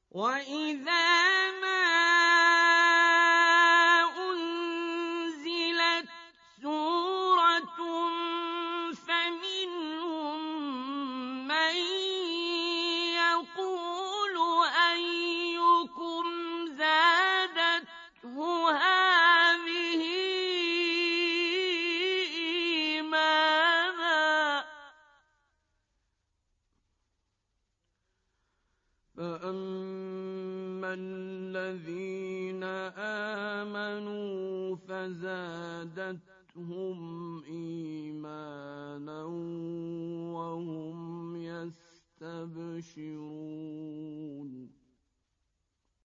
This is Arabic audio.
وَإِذَا مَا أُنزِلَتْ سُورَةٌ فَمِنْهُم مَّن يَقُولُ أَيُّكُمْ زَادَتْهُ هَٰذِهِ إِيمَانًا ۚ فَأَمَّا الَّذِينَ آمَنُوا فَزَادَتْهُمْ إِيمَانًا وَهُمْ يَسْتَبْشِرُونَ